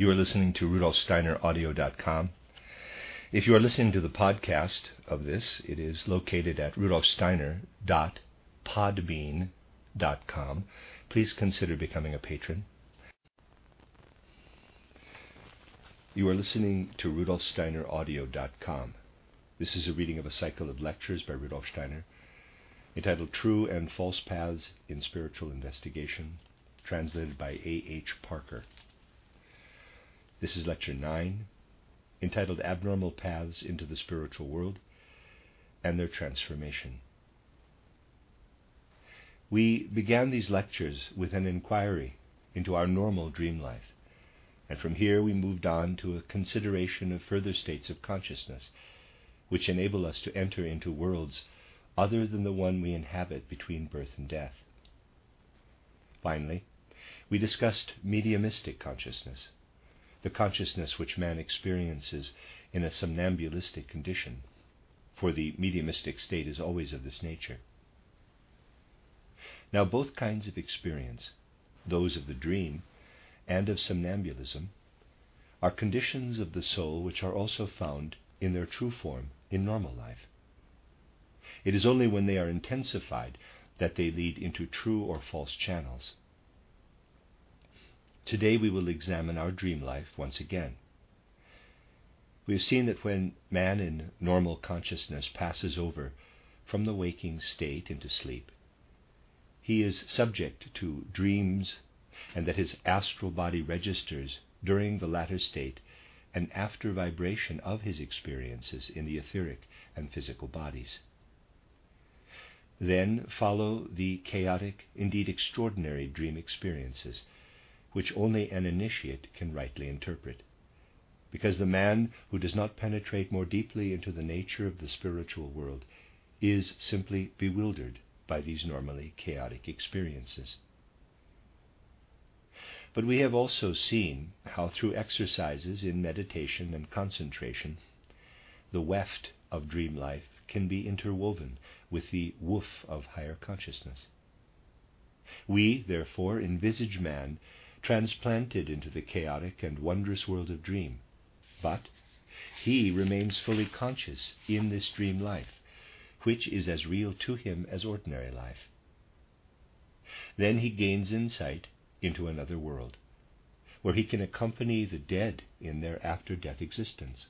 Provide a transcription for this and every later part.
You are listening to RudolfSteinerAudio.com. If you are listening to the podcast of this, it is located at rudolfsteiner.podbean.com. Please consider becoming a patron. You are listening to RudolfSteinerAudio.com. This is a reading of a cycle of lectures by Rudolf Steiner, entitled True and False Paths in Spiritual Investigation, translated by A.H. Parker. This is Lecture 9, entitled Abnormal Paths into the Spiritual World and Their Transformation. We began these lectures with an inquiry into our normal dream life, and from here we moved on to a consideration of further states of consciousness, which enable us to enter into worlds other than the one we inhabit between birth and death. Finally, we discussed mediumistic consciousness, the consciousness which man experiences in a somnambulistic condition, for the mediumistic state is always of this nature. Now, both kinds of experience, those of the dream and of somnambulism, are conditions of the soul which are also found in their true form in normal life. It is only when they are intensified that they lead into true or false channels. Today we will examine our dream life once again. We have seen that when man in normal consciousness passes over from the waking state into sleep, he is subject to dreams, and that his astral body registers during the latter state an after vibration of his experiences in the etheric and physical bodies. Then follow the chaotic, indeed extraordinary dream experiences, which only an initiate can rightly interpret, because the man who does not penetrate more deeply into the nature of the spiritual world is simply bewildered by these normally chaotic experiences. But we have also seen how through exercises in meditation and concentration, the weft of dream life can be interwoven with the woof of higher consciousness. We, therefore, envisage man transplanted into the chaotic and wondrous world of dream, but he remains fully conscious in this dream life, which is as real to him as ordinary life. Then he gains insight into another world, where he can accompany the dead in their after-death existence.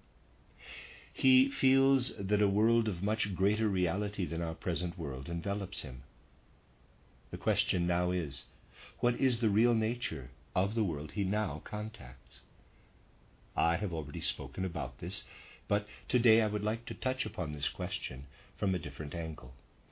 He feels that a world of much greater reality than our present world envelops him. The question now is, what is the real nature of the world he now contacts? I have already spoken about this, but today I would like to touch upon this question from a different angle.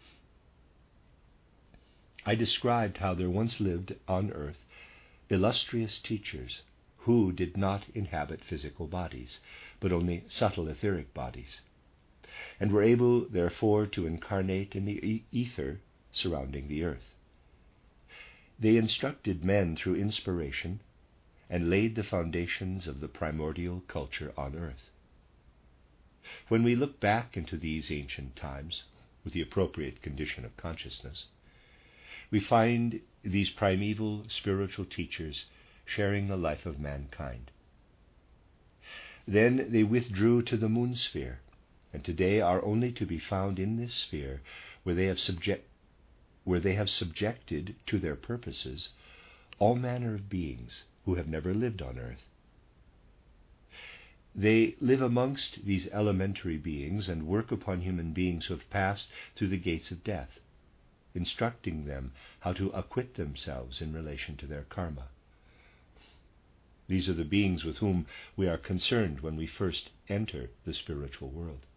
I described how there once lived on earth illustrious teachers who did not inhabit physical bodies, but only subtle etheric bodies, and were able, therefore, to incarnate in the ether surrounding the earth. They instructed men through inspiration and laid the foundations of the primordial culture on earth. When we look back into these ancient times with the appropriate condition of consciousness, we find these primeval spiritual teachers sharing the life of mankind. Then they withdrew to the moon sphere, and today are only to be found in this sphere where they have subjected to their purposes all manner of beings who have never lived on earth. They live amongst these elementary beings and work upon human beings who have passed through the gates of death, instructing them how to acquit themselves in relation to their karma. These are the beings with whom we are concerned when we first enter the spiritual world.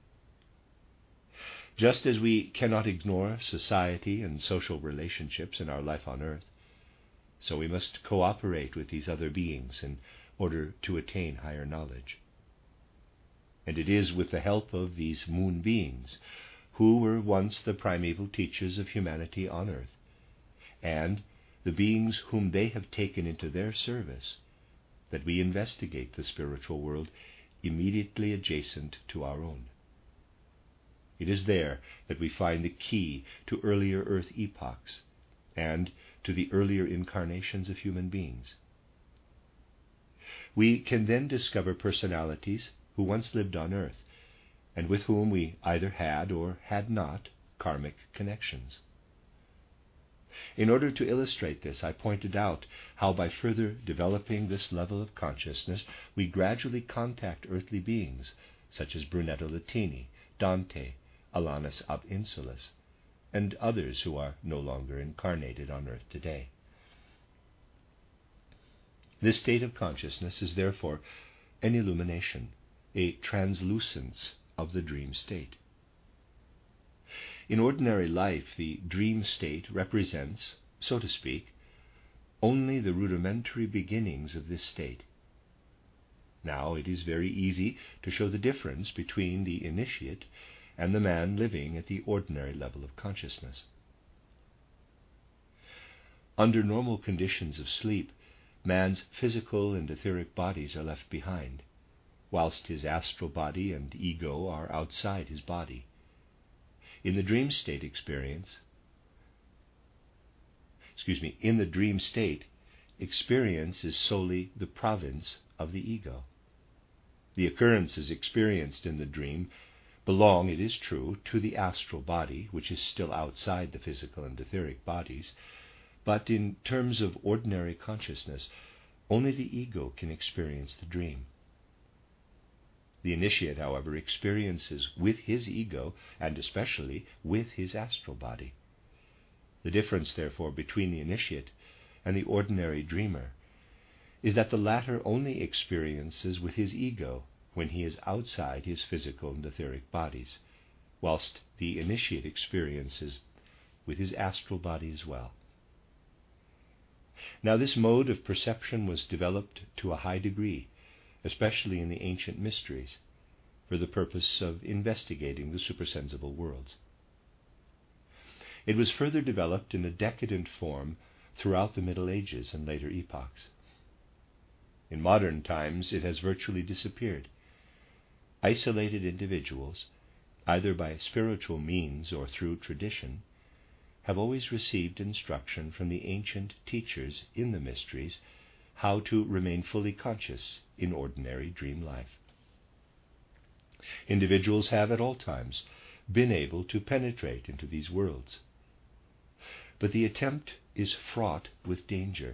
Just as we cannot ignore society and social relationships in our life on earth, so we must cooperate with these other beings in order to attain higher knowledge. And it is with the help of these moon beings, who were once the primeval teachers of humanity on earth, and the beings whom they have taken into their service, that we investigate the spiritual world immediately adjacent to our own. It is there that we find the key to earlier earth epochs and to the earlier incarnations of human beings. we can then discover personalities who once lived on earth, and with whom we either had or had not karmic connections. In order to illustrate this, I pointed out how by further developing this level of consciousness, we gradually contact earthly beings, such as Brunetto Latini, Dante, Alanus ab Insulis, and others who are no longer incarnated on earth today. This state of consciousness is therefore an illumination, a translucence of the dream state. In ordinary life, the dream state represents, so to speak, only the rudimentary beginnings of this state. Now, it is very easy to show the difference between the initiate and the man living at the ordinary level of consciousness. Under normal conditions of sleep, man's physical and etheric bodies are left behind, whilst his astral body and ego are outside his body. In the dream state experience is solely the province of the ego. The occurrences experienced in the dream belong, it is true, to the astral body, which is still outside the physical and etheric bodies, but in terms of ordinary consciousness, only the ego can experience the dream. The initiate, however, experiences with his ego, and especially with his astral body. The difference, therefore, between the initiate and the ordinary dreamer is that the latter only experiences with his ego when he is outside his physical and etheric bodies, whilst the initiate experiences with his astral body as well. Now, this mode of perception was developed to a high degree, especially in the ancient mysteries, for the purpose of investigating the supersensible worlds. It was further developed in a decadent form throughout the Middle Ages and later epochs. In modern times, it has virtually disappeared. Isolated individuals, either by spiritual means or through tradition, have always received instruction from the ancient teachers in the mysteries how to remain fully conscious in ordinary dream life. Individuals have at all times been able to penetrate into these worlds, but the attempt is fraught with danger.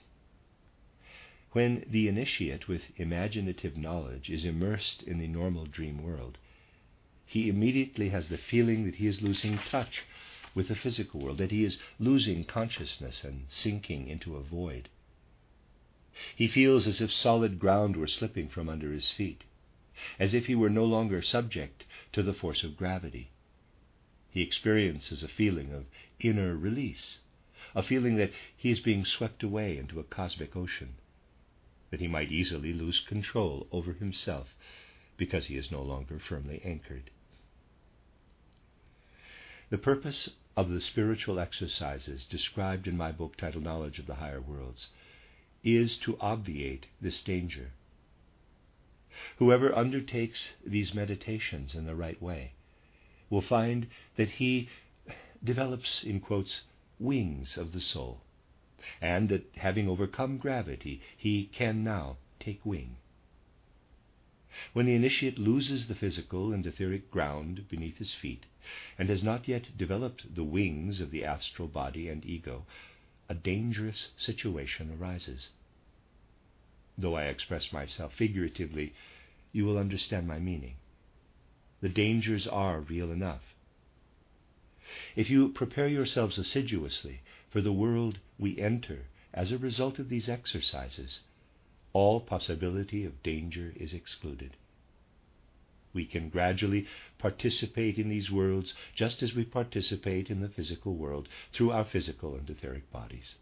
When the initiate with imaginative knowledge is immersed in the normal dream world, he immediately has the feeling that he is losing touch with the physical world, that he is losing consciousness and sinking into a void. He feels as if solid ground were slipping from under his feet, as if he were no longer subject to the force of gravity. He experiences a feeling of inner release, a feeling that he is being swept away into a cosmic ocean, that he might easily lose control over himself because he is no longer firmly anchored. The purpose of the spiritual exercises described in my book titled Knowledge of the Higher Worlds is to obviate this danger. Whoever undertakes these meditations in the right way will find that he develops, in quotes, wings of the soul, and that having overcome gravity, he can now take wing. When the initiate loses the physical and etheric ground beneath his feet, and has not yet developed the wings of the astral body and ego, a dangerous situation arises. Though I express myself figuratively, you will understand my meaning. The dangers are real enough. If you prepare yourselves assiduously for the world we enter as a result of these exercises, all possibility of danger is excluded. We can gradually participate in these worlds just as we participate in the physical world through our physical and etheric bodies.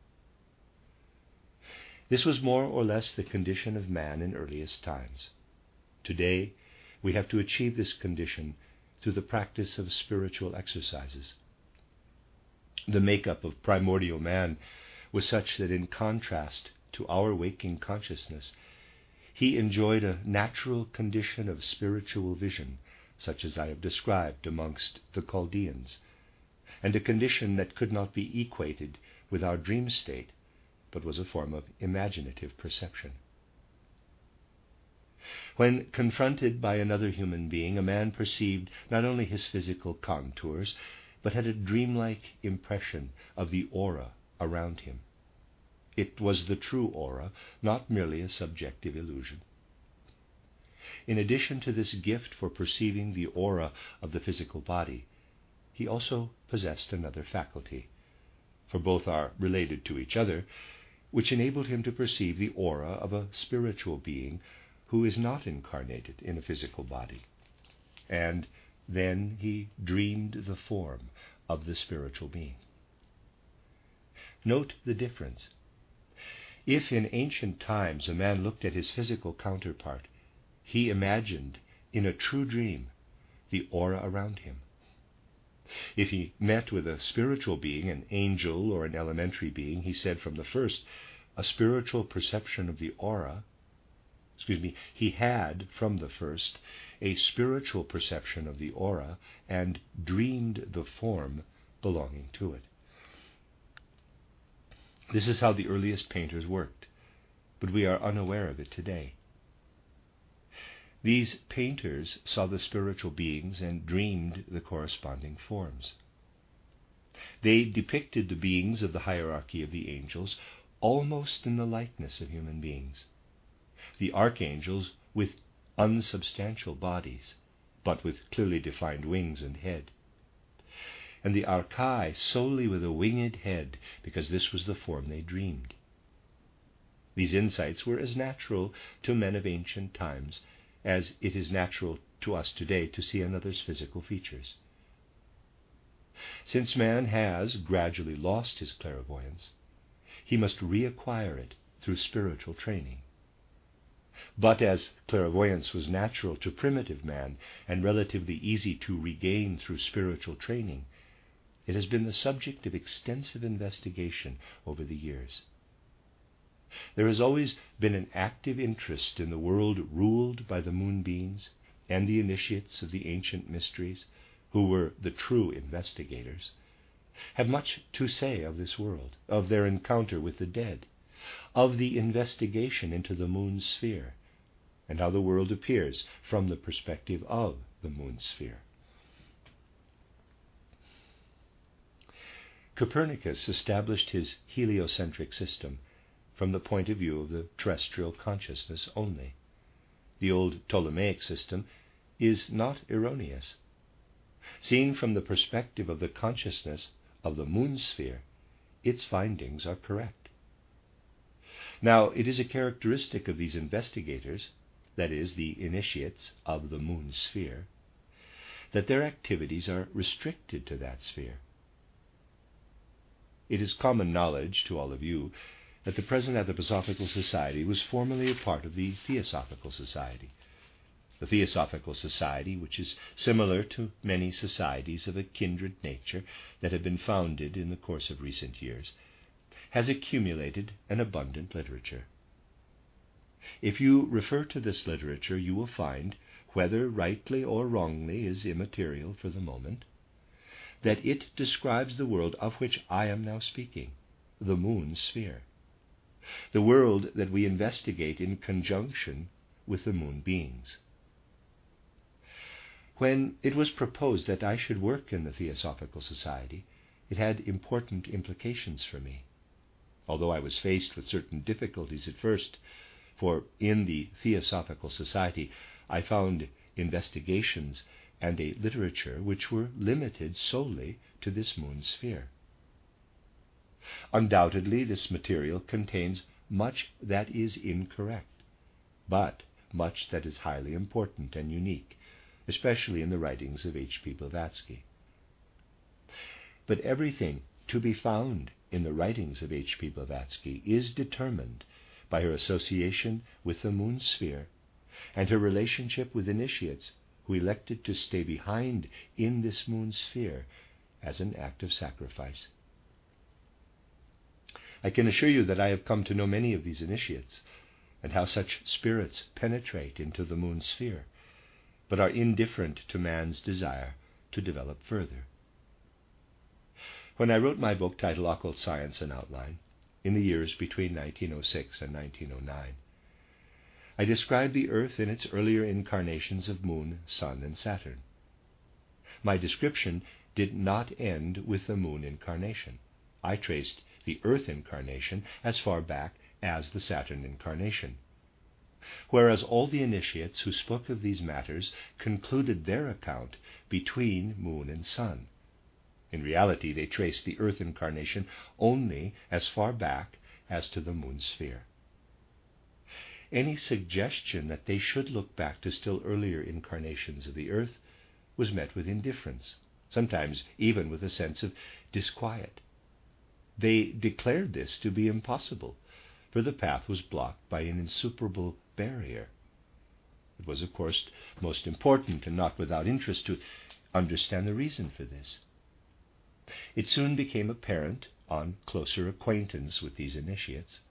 This was more or less the condition of man in earliest times. Today, we have to achieve this condition through the practice of spiritual exercises. The makeup of primordial man was such that in contrast to our waking consciousness, he enjoyed a natural condition of spiritual vision, such as I have described amongst the Chaldeans, and a condition that could not be equated with our dream state, but was a form of imaginative perception. When confronted by another human being, a man perceived not only his physical contours, but had a dreamlike impression of the aura around him. It was the true aura, not merely a subjective illusion. In addition to this gift for perceiving the aura of the physical body, he also possessed another faculty, for both are related to each other, which enabled him to perceive the aura of a spiritual being who is not incarnated in a physical body. And then he dreamed the form of the spiritual being. Note the difference. If in ancient times a man looked at his physical counterpart, he imagined in a true dream the aura around him. If he met with a spiritual being, an angel or an elementary being, he said from the first, a spiritual perception of the aura, he had from the first a spiritual perception of the aura and dreamed the form belonging to it. This is how the earliest painters worked, but we are unaware of it today. These painters saw the spiritual beings and dreamed the corresponding forms. They depicted the beings of the hierarchy of the angels almost in the likeness of human beings. The archangels with unsubstantial bodies, but with clearly defined wings and head. And the archai solely with a winged head, because this was the form they dreamed. These insights were as natural to men of ancient times as it is natural to us today to see another's physical features. Since man has gradually lost his clairvoyance, he must reacquire it through spiritual training. But as clairvoyance was natural to primitive man and relatively easy to regain through spiritual training, it has been the subject of extensive investigation over the years. There has always been an active interest in the world ruled by the moonbeams and the initiates of the ancient mysteries, who were the true investigators, have much to say of this world, of their encounter with the dead, of the investigation into the moon sphere, and how the world appears from the perspective of the moon sphere. Copernicus established his heliocentric system from the point of view of the terrestrial consciousness only. The old Ptolemaic system is not erroneous. Seen from the perspective of the consciousness of the moon sphere, its findings are correct. Now, it is a characteristic of these investigators, that is, the initiates of the moon sphere, that their activities are restricted to that sphere. It is common knowledge to all of you that the present Anthroposophical Society was formerly a part of the Theosophical Society. The Theosophical Society, which is similar to many societies of a kindred nature that have been founded in the course of recent years, has accumulated an abundant literature. If you refer to this literature, you will find, whether rightly or wrongly is immaterial for the moment, that it describes the world of which I am now speaking, the moon sphere, the world that we investigate in conjunction with the moon beings. When it was proposed that I should work in the Theosophical Society, it had important implications for me. Although I was faced with certain difficulties at first, for in the Theosophical Society I found investigations and a literature which were limited solely to this moon sphere. Undoubtedly, this material contains much that is incorrect, but much that is highly important and unique, especially in the writings of H.P. Blavatsky. But everything to be found in the writings of H.P. Blavatsky is determined by her association with the moon sphere and her relationship with initiates who elected to stay behind in this moon sphere as an act of sacrifice. I can assure you that I have come to know many of these initiates, and how such spirits penetrate into the moon sphere, but are indifferent to man's desire to develop further. When I wrote my book titled Occult Science and Outline, in the years between 1906 and 1909, I described the earth in its earlier incarnations of moon, sun, and Saturn. My description did not end with the moon incarnation. I traced the earth incarnation as far back as the Saturn incarnation. Whereas all the initiates who spoke of these matters concluded their account between moon and sun. In reality, they traced the earth incarnation only as far back as to the moon sphere. Any suggestion that they should look back to still earlier incarnations of the earth was met with indifference, sometimes even with a sense of disquiet. They declared this to be impossible, for the path was blocked by an insuperable barrier. It was, of course, most important and not without interest to understand the reason for this. It soon became apparent on closer acquaintance with these initiates,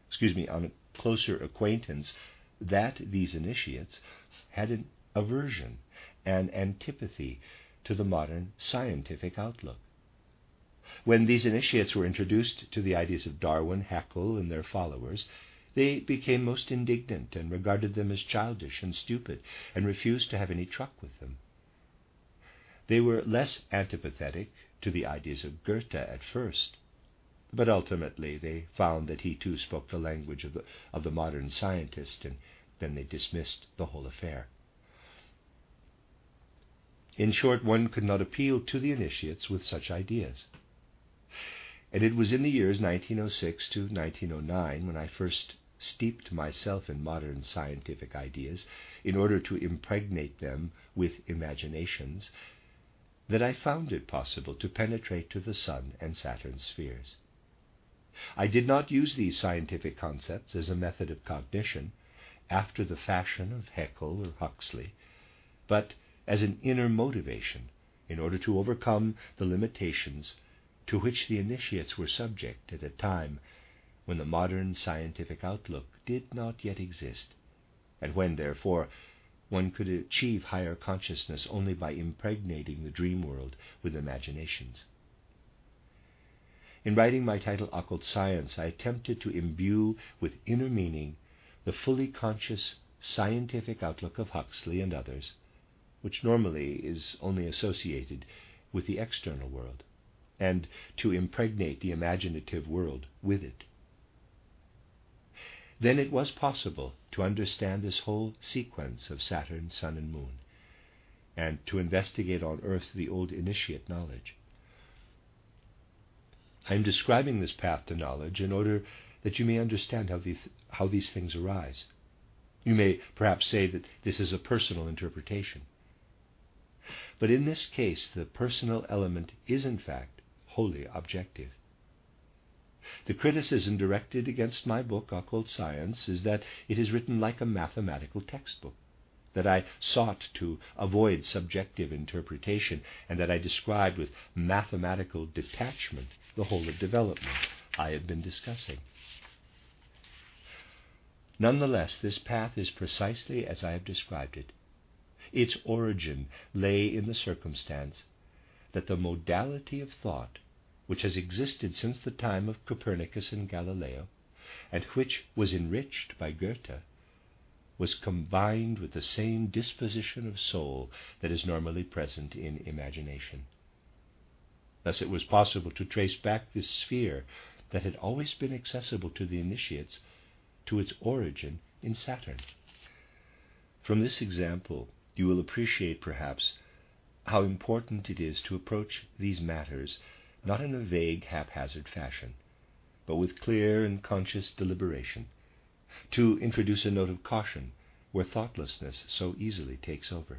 that these initiates had an aversion and antipathy to the modern scientific outlook. When these initiates were introduced to the ideas of Darwin, Haeckel, and their followers, they became most indignant and regarded them as childish and stupid, and refused to have any truck with them. They were less antipathetic to the ideas of Goethe at first, but ultimately they found that he too spoke the language of the modern scientist, and then they dismissed the whole affair. In short, one could not appeal to the initiates with such ideas. And it was in the years 1906 to 1909 when I first steeped myself in modern scientific ideas in order to impregnate them with imaginations that I found it possible to penetrate to the Sun and Saturn spheres. I did not use these scientific concepts as a method of cognition, after the fashion of Haeckel or Huxley, but as an inner motivation in order to overcome the limitations to which the initiates were subject at a time when the modern scientific outlook did not yet exist, and when, therefore, one could achieve higher consciousness only by impregnating the dream world with imaginations. In writing my title, Occult Science, I attempted to imbue with inner meaning the fully conscious scientific outlook of Huxley and others, which normally is only associated with the external world, and to impregnate the imaginative world with it. Then it was possible to understand this whole sequence of Saturn, Sun, and Moon, and to investigate on Earth the old initiate knowledge. I am describing this path to knowledge in order that you may understand how these things arise. You may perhaps say that this is a personal interpretation. But in this case, the personal element is in fact wholly objective. The criticism directed against my book, Occult Science, is that it is written like a mathematical textbook, that I sought to avoid subjective interpretation, and that I described with mathematical detachment the whole of development I have been discussing. Nonetheless, this path is precisely as I have described it. Its origin lay in the circumstance that the modality of thought, which has existed since the time of Copernicus and Galileo, and which was enriched by Goethe, was combined with the same disposition of soul that is normally present in imagination. Thus it was possible to trace back this sphere that had always been accessible to the initiates to its origin in Saturn. From this example, you will appreciate perhaps how important it is to approach these matters not in a vague, haphazard fashion, but with clear and conscious deliberation, to introduce a note of caution where thoughtlessness so easily takes over.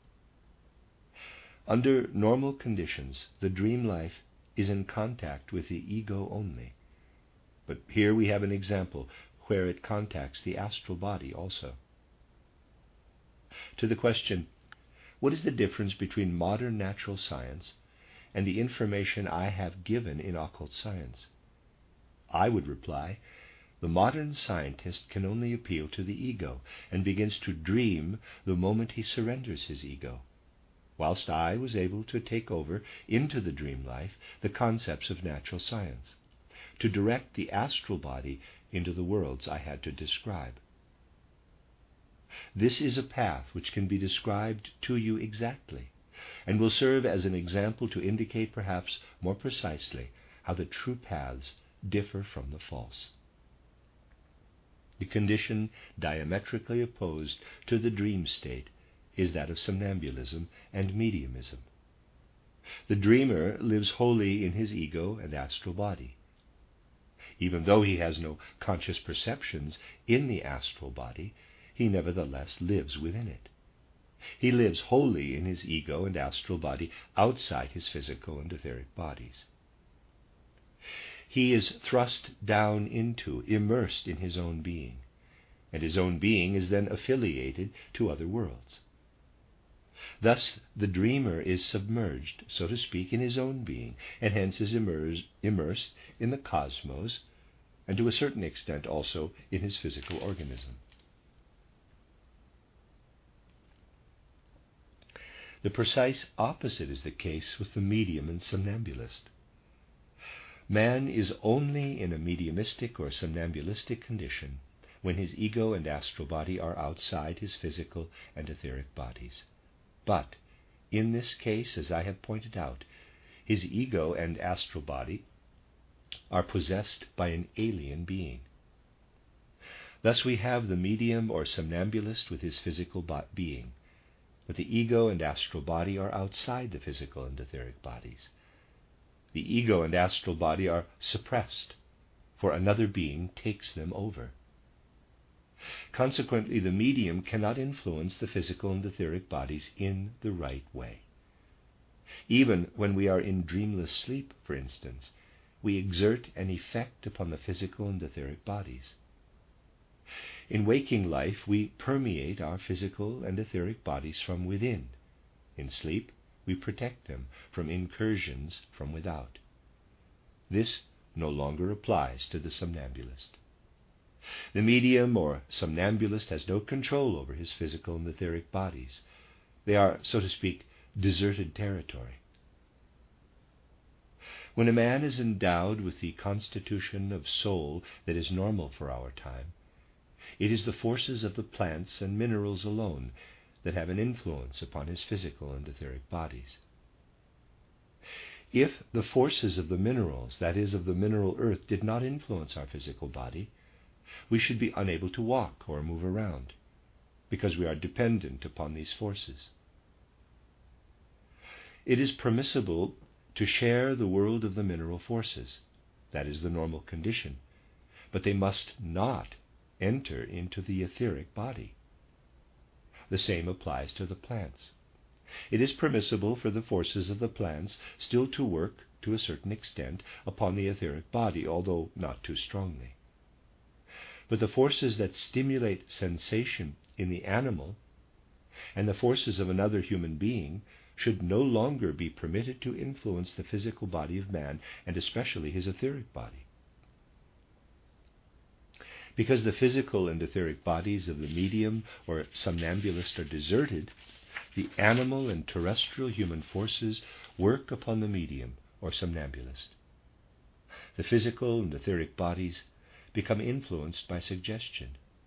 Under normal conditions, the dream life is in contact with the ego only, but here we have an example where it contacts the astral body also. To the question, what is the difference between modern natural science and the information I have given in occult science? I would reply, the modern scientist can only appeal to the ego and begins to dream the moment he surrenders his ego, whilst I was able to take over into the dream life the concepts of natural science, to direct the astral body into the worlds I had to describe. This is a path which can be described to you exactly, and will serve as an example to indicate perhaps more precisely how the true paths differ from the false. The condition diametrically opposed to the dream state is that of somnambulism and mediumism. The dreamer lives wholly in his ego and astral body. Even though he has no conscious perceptions in the astral body, he nevertheless lives within it. He lives wholly in his ego and astral body outside his physical and etheric bodies. He is thrust down into, immersed in his own being, and his own being is then affiliated to other worlds. Thus the dreamer is submerged, so to speak, in his own being, and hence is immersed in the cosmos, and to a certain extent also in his physical organism. The precise opposite is the case with the medium and somnambulist. Man is only in a mediumistic or somnambulistic condition when his ego and astral body are outside his physical and etheric bodies. But in this case, as I have pointed out, his ego and astral body are possessed by an alien being. Thus we have the medium or somnambulist with his physical being, but the ego and astral body are outside the physical and etheric bodies. The ego and astral body are suppressed, for another being takes them over. Consequently, the medium cannot influence the physical and etheric bodies in the right way. Even when we are in dreamless sleep, for instance, we exert an effect upon the physical and etheric bodies. In waking life, we permeate our physical and etheric bodies from within. In sleep, we protect them from incursions from without. This no longer applies to the somnambulist. The medium or somnambulist has no control over his physical and etheric bodies. They are, so to speak, deserted territory. When a man is endowed with the constitution of soul that is normal for our time, it is the forces of the plants and minerals alone that have an influence upon his physical and etheric bodies. If the forces of the minerals, that is, of the mineral earth, did not influence our physical body, we should be unable to walk or move around, because we are dependent upon these forces. It is permissible to share the world of the mineral forces, that is the normal condition, but they must not enter into the etheric body. The same applies to the plants. It is permissible for the forces of the plants still to work to a certain extent upon the etheric body, although not too strongly. But the forces that stimulate sensation in the animal and the forces of another human being should no longer be permitted to influence the physical body of man, and especially his etheric body. Because the physical and etheric bodies of the medium or somnambulist are deserted, the animal and terrestrial human forces work upon the medium or somnambulist. The physical and etheric bodies become influenced by suggestion.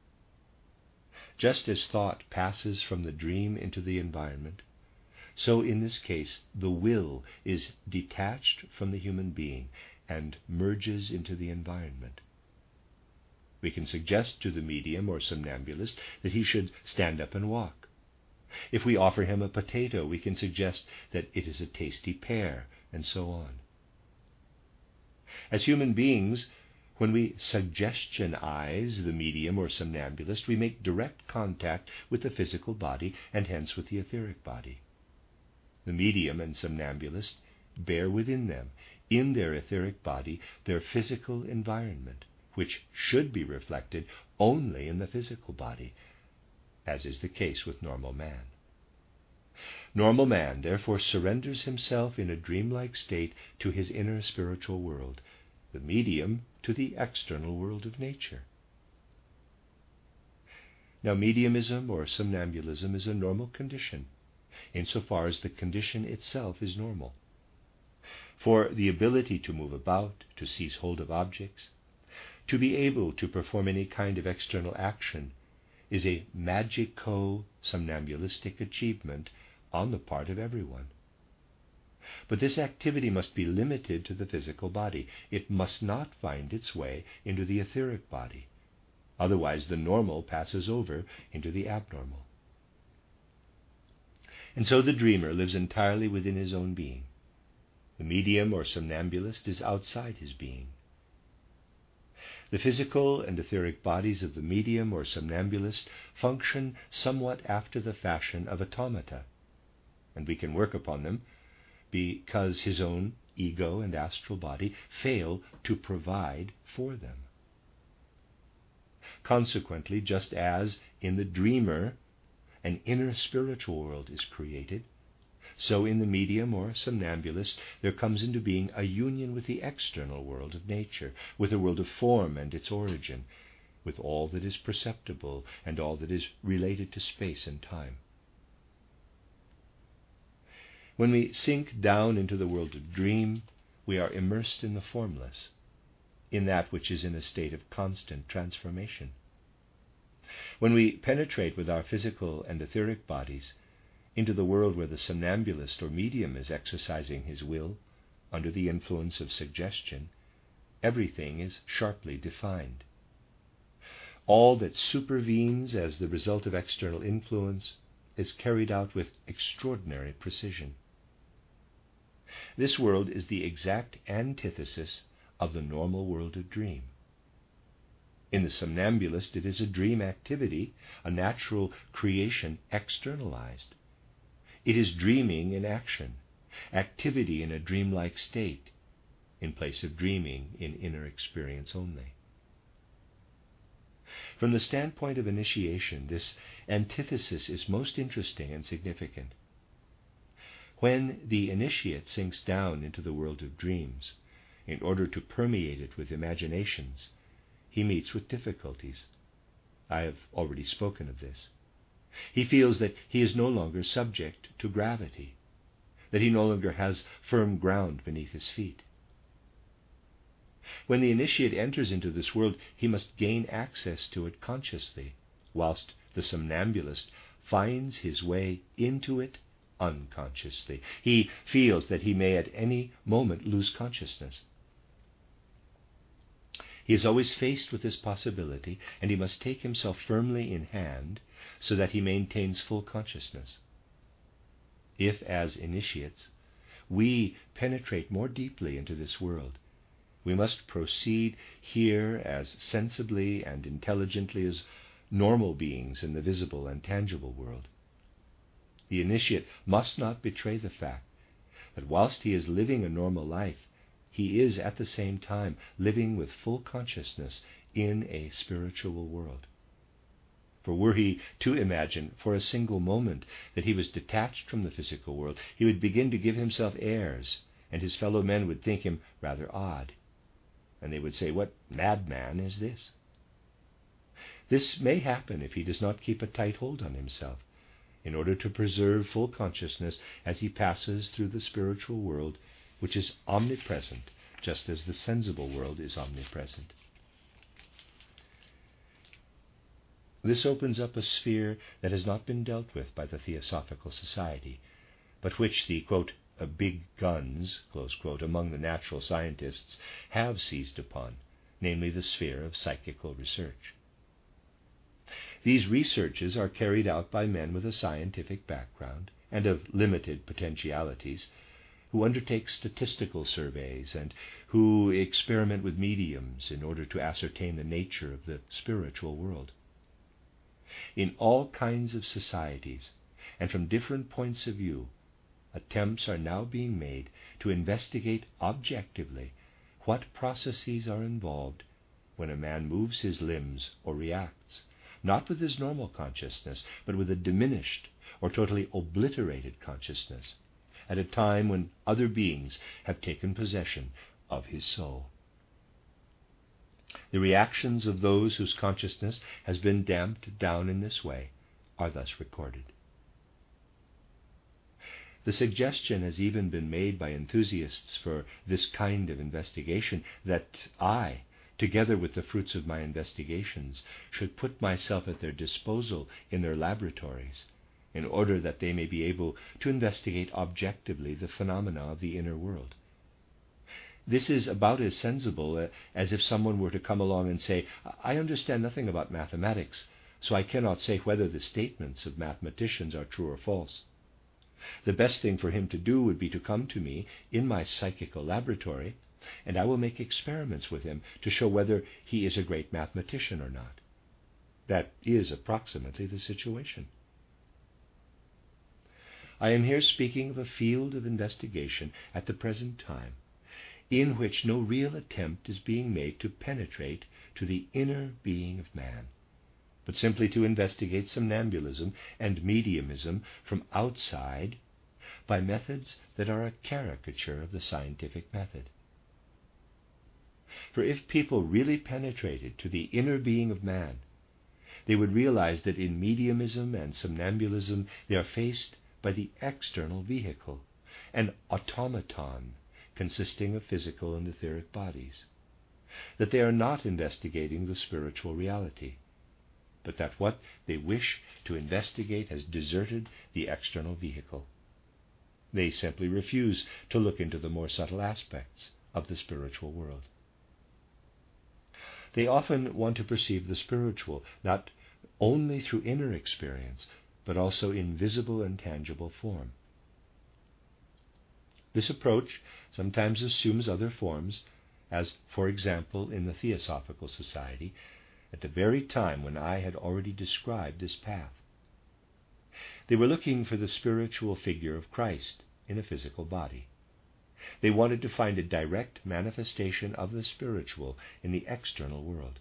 Just as thought passes from the dream into the environment, so in this case the will is detached from the human being and merges into the environment. We can suggest to the medium or somnambulist that he should stand up and walk. If we offer him a potato, we can suggest that it is a tasty pear, and so on. As human beings, when we suggestionize the medium or somnambulist, we make direct contact with the physical body and hence with the etheric body. The medium and somnambulist bear within them, in their etheric body, their physical environment, which should be reflected only in the physical body, as is the case with normal man. Normal man, therefore, surrenders himself in a dreamlike state to his inner spiritual world, the medium to the external world of nature. Now, mediumism or somnambulism is a normal condition, insofar as the condition itself is normal. For the ability to move about, to seize hold of objects, to be able to perform any kind of external action, is a magico-somnambulistic achievement on the part of everyone. But this activity must be limited to the physical body. It must not find its way into the etheric body. Otherwise, the normal passes over into the abnormal. And so the dreamer lives entirely within his own being. The medium or somnambulist is outside his being. The physical and etheric bodies of the medium or somnambulist function somewhat after the fashion of automata, and we can work upon them because his own ego and astral body fail to provide for them. Consequently, just as in the dreamer an inner spiritual world is created, so in the medium or somnambulist there comes into being a union with the external world of nature, with the world of form and its origin, with all that is perceptible and all that is related to space and time. When we sink down into the world of dream, we are immersed in the formless, in that which is in a state of constant transformation. When we penetrate with our physical and etheric bodies into the world where the somnambulist or medium is exercising his will under the influence of suggestion, everything is sharply defined. All that supervenes as the result of external influence is carried out with extraordinary precision. This world is the exact antithesis of the normal world of dream. In the somnambulist, it is a dream activity, a natural creation externalized. It is dreaming in action, activity in a dreamlike state, in place of dreaming in inner experience only. From the standpoint of initiation, this antithesis is most interesting and significant. When the initiate sinks down into the world of dreams, in order to permeate it with imaginations, he meets with difficulties. I have already spoken of this. He feels that he is no longer subject to gravity, that he no longer has firm ground beneath his feet. When the initiate enters into this world, he must gain access to it consciously, whilst the somnambulist finds his way into it unconsciously. He feels that he may at any moment lose consciousness. He is always faced with this possibility, and he must take himself firmly in hand so that he maintains full consciousness. If, as initiates, we penetrate more deeply into this world, we must proceed here as sensibly and intelligently as normal beings in the visible and tangible world. The initiate must not betray the fact that whilst he is living a normal life, he is at the same time living with full consciousness in a spiritual world. For were he to imagine for a single moment that he was detached from the physical world, he would begin to give himself airs, and his fellow men would think him rather odd. And they would say, "What madman is this?" This may happen if he does not keep a tight hold on himself, in order to preserve full consciousness as he passes through the spiritual world, which is omnipresent, just as the sensible world is omnipresent. This opens up a sphere that has not been dealt with by the Theosophical Society, but which the, quote, big guns, close quote, among the natural scientists have seized upon, namely the sphere of psychical research. These researches are carried out by men with a scientific background and of limited potentialities, who undertake statistical surveys and who experiment with mediums in order to ascertain the nature of the spiritual world. In all kinds of societies, and from different points of view, attempts are now being made to investigate objectively what processes are involved when a man moves his limbs or reacts, not with his normal consciousness, but with a diminished or totally obliterated consciousness, at a time when other beings have taken possession of his soul. The reactions of those whose consciousness has been damped down in this way are thus recorded. The suggestion has even been made by enthusiasts for this kind of investigation that I, together with the fruits of my investigations, should put myself at their disposal in their laboratories, in order that they may be able to investigate objectively the phenomena of the inner world. This is about as sensible as if someone were to come along and say, I understand nothing about mathematics, so I cannot say whether the statements of mathematicians are true or false. The best thing for him to do would be to come to me in my psychical laboratory, and I will make experiments with him to show whether he is a great mathematician or not. That is approximately the situation. I am here speaking of a field of investigation at the present time, in which no real attempt is being made to penetrate to the inner being of man, but simply to investigate somnambulism and mediumism from outside by methods that are a caricature of the scientific method. For if people really penetrated to the inner being of man, they would realize that in mediumism and somnambulism they are faced by the external vehicle, an automaton consisting of physical and etheric bodies, that they are not investigating the spiritual reality, but that what they wish to investigate has deserted the external vehicle. They simply refuse to look into the more subtle aspects of the spiritual world. They often want to perceive the spiritual not only through inner experience, but also in visible and tangible form. This approach sometimes assumes other forms, as, for example, in the Theosophical Society, at the very time when I had already described this path. They were looking for the spiritual figure of Christ in a physical body. They wanted to find a direct manifestation of the spiritual in the external world.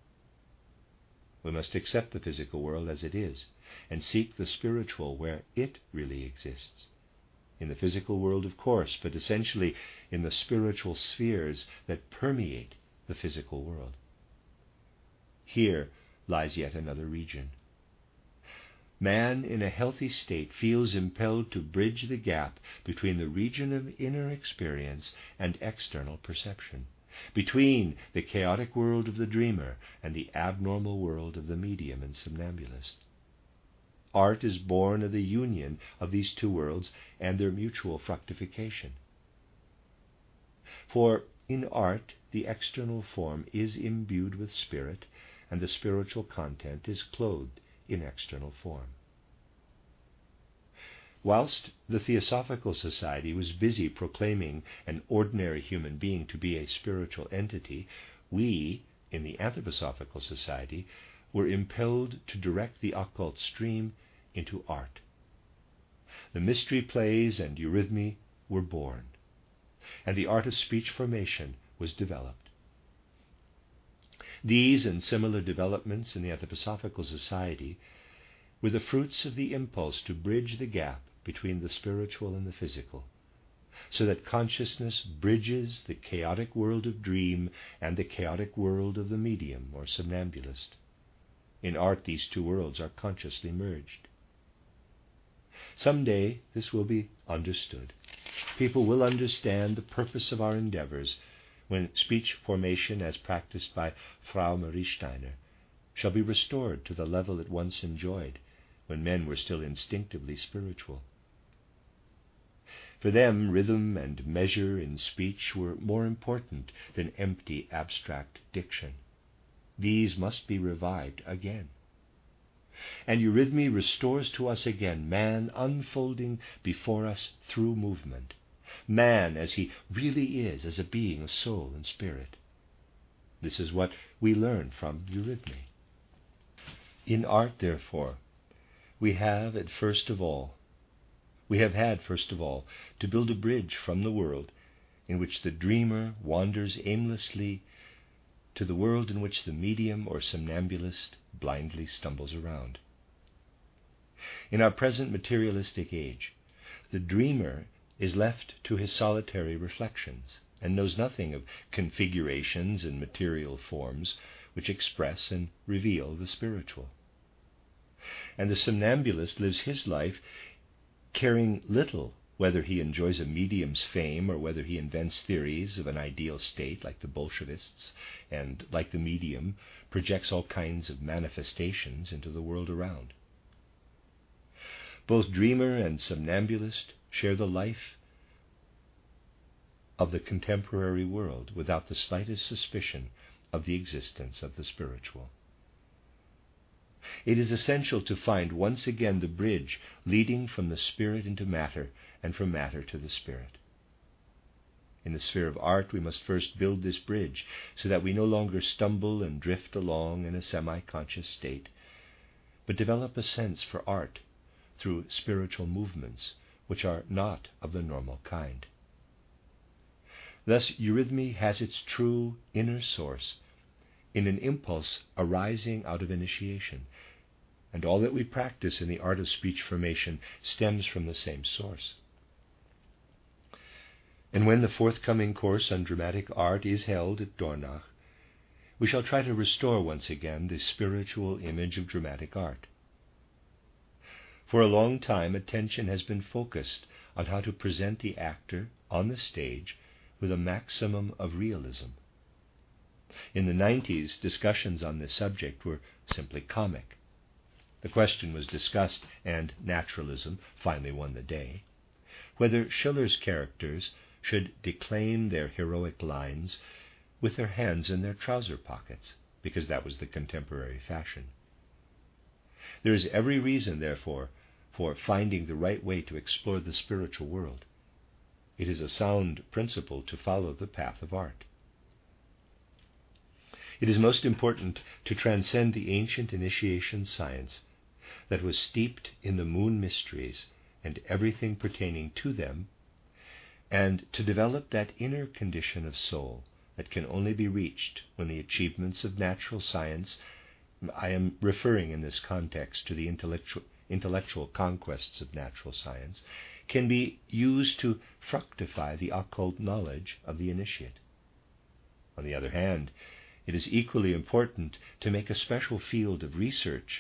We must accept the physical world as it is, and seek the spiritual where it really exists. In the physical world, of course, but essentially in the spiritual spheres that permeate the physical world. Here lies yet another region. Man in a healthy state feels impelled to bridge the gap between the region of inner experience and external perception, between the chaotic world of the dreamer and the abnormal world of the medium and somnambulist. Art is born of the union of these two worlds and their mutual fructification. For in art, the external form is imbued with spirit, and the spiritual content is clothed in external form. Whilst the Theosophical Society was busy proclaiming an ordinary human being to be a spiritual entity, we, in the Anthroposophical Society, were impelled to direct the occult stream into art. The mystery plays and eurythmy were born, and the art of speech formation was developed. These and similar developments in the Anthroposophical Society were the fruits of the impulse to bridge the gap between the spiritual and the physical, so that consciousness bridges the chaotic world of dream and the chaotic world of the medium or somnambulist. In art, these two worlds are consciously merged. Someday this will be understood. People will understand the purpose of our endeavors when speech formation, as practiced by Frau Marie Steiner, shall be restored to the level it once enjoyed, when men were still instinctively spiritual. For them, rhythm and measure in speech were more important than empty, abstract diction. These must be revived again. And eurythmy restores to us again man unfolding before us through movement, man as he really is, as a being of soul and spirit. This is what we learn from eurythmy. In art, therefore, we have had first of all to build a bridge from the world in which the dreamer wanders aimlessly to the world in which the medium or somnambulist blindly stumbles around. In our present materialistic age, the dreamer is left to his solitary reflections and knows nothing of configurations and material forms which express and reveal the spiritual. And the somnambulist lives his life caring little whether he enjoys a medium's fame or whether he invents theories of an ideal state like the Bolshevists, and, like the medium, projects all kinds of manifestations into the world around. Both dreamer and somnambulist share the life of the contemporary world without the slightest suspicion of the existence of the spiritual. It is essential to find once again the bridge leading from the spirit into matter and from matter to the spirit. In the sphere of art, we must first build this bridge so that we no longer stumble and drift along in a semi-conscious state, but develop a sense for art through spiritual movements which are not of the normal kind. Thus, eurythmy has its true inner source in an impulse arising out of initiation, and all that we practice in the art of speech formation stems from the same source. And when the forthcoming course on dramatic art is held at Dornach, we shall try to restore once again the spiritual image of dramatic art. For a long time, attention has been focused on how to present the actor on the stage with a maximum of realism. In the 90s, discussions on this subject were simply comic. The question was discussed, and naturalism finally won the day, whether Schiller's characters should declaim their heroic lines with their hands in their trouser pockets, because that was the contemporary fashion. There is every reason, therefore, for finding the right way to explore the spiritual world. It is a sound principle to follow the path of art. It is most important to transcend the ancient initiation science that was steeped in the moon mysteries and everything pertaining to them, and to develop that inner condition of soul that can only be reached when the achievements of natural science, I am referring in this context to the intellectual conquests of natural science, can be used to fructify the occult knowledge of the initiate. On the other hand, it is equally important to make a special field of research.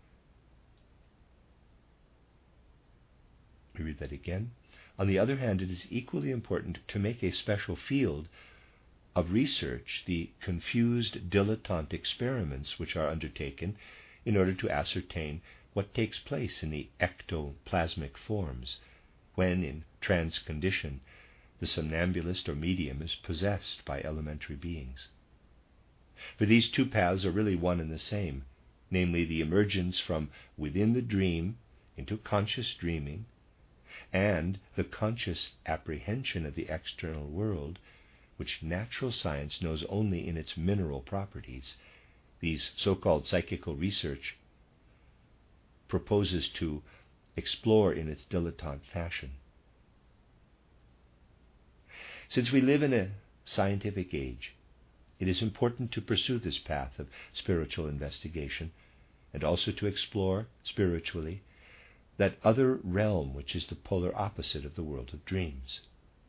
Let me read that again. On the other hand, it is equally important to make a special field of research the confused dilettante experiments which are undertaken in order to ascertain what takes place in the ectoplasmic forms when, in trance condition, the somnambulist or medium is possessed by elementary beings. For these two paths are really one and the same, namely the emergence from within the dream into conscious dreaming, and the conscious apprehension of the external world, which natural science knows only in its mineral properties. These so-called psychical research proposes to explore in its dilettante fashion. Since we live in a scientific age, it is important to pursue this path of spiritual investigation and also to explore spiritually that other realm which is the polar opposite of the world of dreams.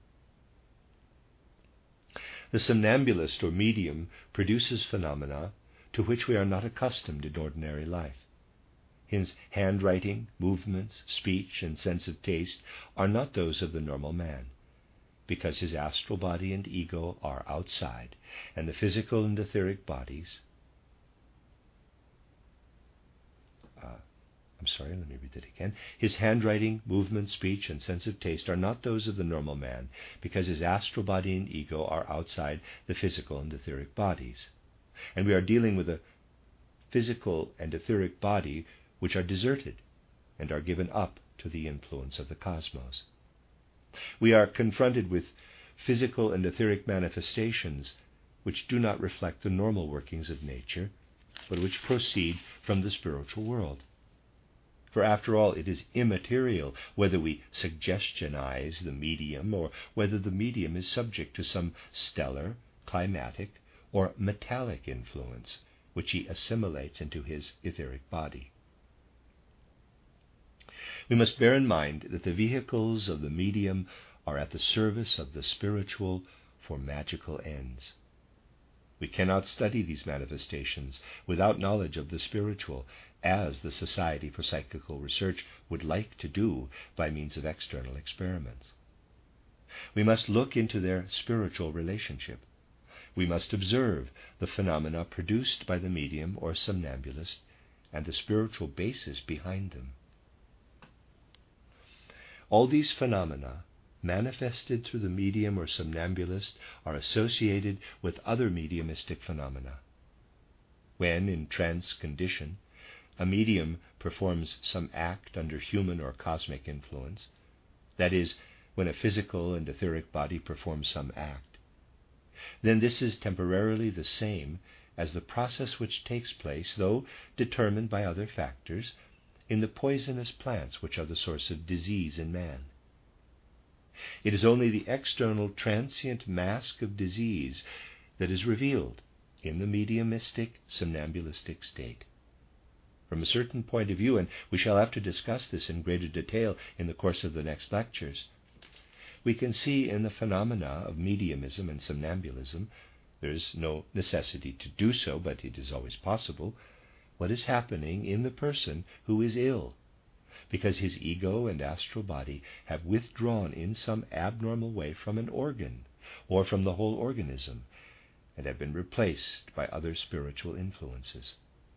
The somnambulist or medium produces phenomena to which we are not accustomed in ordinary life. His handwriting, movements, speech, and sense of taste are not those of the normal man, because his astral body and ego are outside, and the physical and etheric bodies let me read that again. His handwriting, movement, speech, and sense of taste are not those of the normal man, because his astral body and ego are outside the physical and etheric bodies. And we are dealing with a physical and etheric body which are deserted and are given up to the influence of the cosmos. We are confronted with physical and etheric manifestations which do not reflect the normal workings of nature, but which proceed from the spiritual world. For after all, it is immaterial whether we suggestionize the medium or whether the medium is subject to some stellar, climatic, or metallic influence which he assimilates into his etheric body. We must bear in mind that the vehicles of the medium are at the service of the spiritual for magical ends. We cannot study these manifestations without knowledge of the spiritual, as the Society for Psychical Research would like to do by means of external experiments. We must look into their spiritual relationship. We must observe the phenomena produced by the medium or somnambulist and the spiritual basis behind them. All these phenomena manifested through the medium or somnambulist are associated with other mediumistic phenomena. When, in trance condition, a medium performs some act under human or cosmic influence, that is, when a physical and etheric body performs some act, then this is temporarily the same as the process which takes place, though determined by other factors, in the poisonous plants which are the source of disease in man. It is only the external transient mask of disease that is revealed in the mediumistic somnambulistic state. From a certain point of view, and we shall have to discuss this in greater detail in the course of the next lectures, we can see in the phenomena of mediumism and somnambulism, there is no necessity to do so, but it is always possible, what is happening in the person who is ill, because his ego and astral body have withdrawn in some abnormal way from an organ or from the whole organism and have been replaced by other spiritual influences.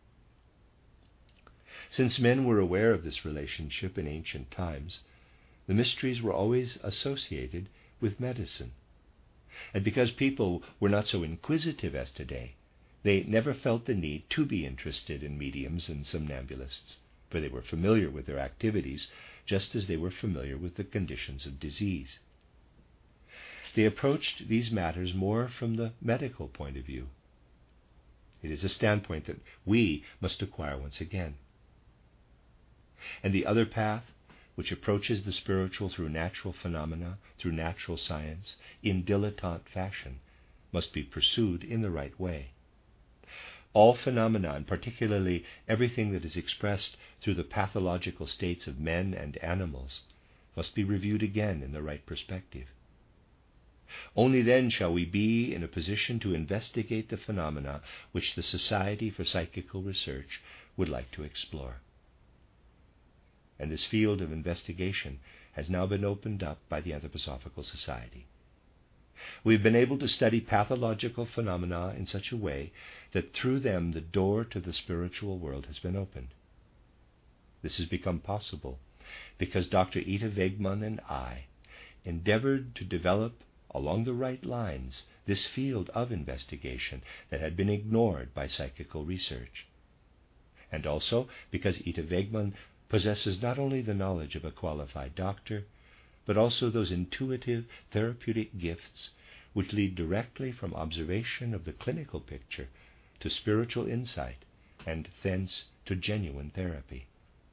Since men were aware of this relationship in ancient times, the mysteries were always associated with medicine. And because people were not so inquisitive as today, they never felt the need to be interested in mediums and somnambulists, for they were familiar with their activities, just as they were familiar with the conditions of disease. They approached these matters more from the medical point of view. It is a standpoint that we must acquire once again. And the other path, which approaches the spiritual through natural phenomena, through natural science, in dilettante fashion, must be pursued in the right way. All phenomena, and particularly everything that is expressed through the pathological states of men and animals, must be reviewed again in the right perspective. Only then shall we be in a position to investigate the phenomena which the Society for Psychical Research would like to explore. And this field of investigation has now been opened up by the Anthroposophical Society. We've been able to study pathological phenomena in such a way that through them the door to the spiritual world has been opened. This has become possible because Dr. Ita Wegman and I endeavored to develop along the right lines this field of investigation that had been ignored by psychical research. And also because Ita Wegman possesses not only the knowledge of a qualified doctor, but also those intuitive therapeutic gifts which lead directly from observation of the clinical picture to spiritual insight and thence to genuine therapy.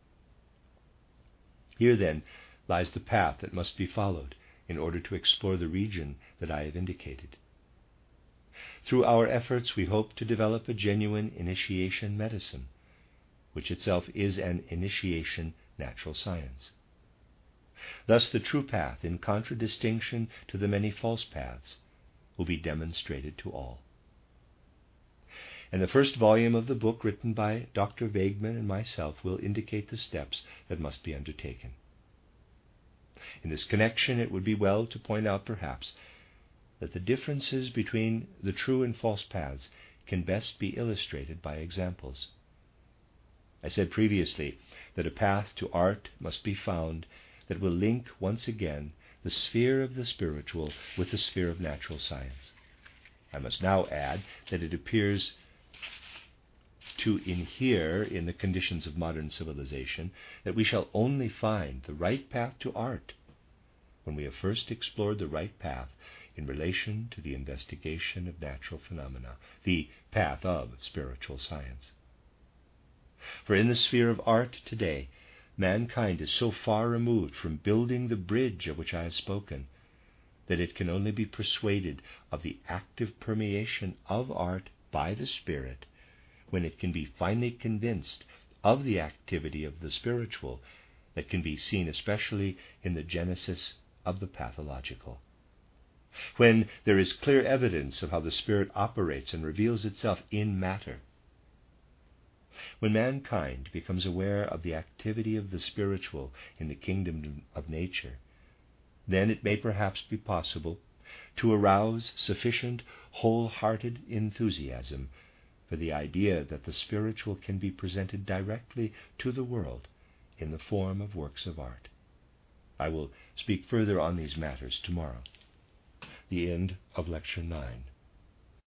Here then lies the path that must be followed in order to explore the region that I have indicated. Through our efforts we hope to develop a genuine initiation medicine, which itself is an initiation natural science. Thus the true path, in contradistinction to the many false paths, will be demonstrated to all. And the first volume of the book written by Dr. Wegman and myself will indicate the steps that must be undertaken. In this connection, it would be well to point out perhaps that the differences between the true and false paths can best be illustrated by examples. I said previously that a path to art must be found that will link once again the sphere of the spiritual with the sphere of natural science. I must now add that it appears to inhere in the conditions of modern civilization that we shall only find the right path to art when we have first explored the right path in relation to the investigation of natural phenomena, the path of spiritual science. For in the sphere of art today, mankind is so far removed from building the bridge of which I have spoken that it can only be persuaded of the active permeation of art by the Spirit when it can be finally convinced of the activity of the spiritual that can be seen especially in the genesis of the pathological. when there is clear evidence of how the Spirit operates and reveals itself in matter. When mankind becomes aware of the activity of the spiritual in the kingdom of nature, then it may perhaps be possible to arouse sufficient wholehearted enthusiasm for the idea that the spiritual can be presented directly to the world in the form of works of art. I will speak further on these matters tomorrow. The end of Lecture 9.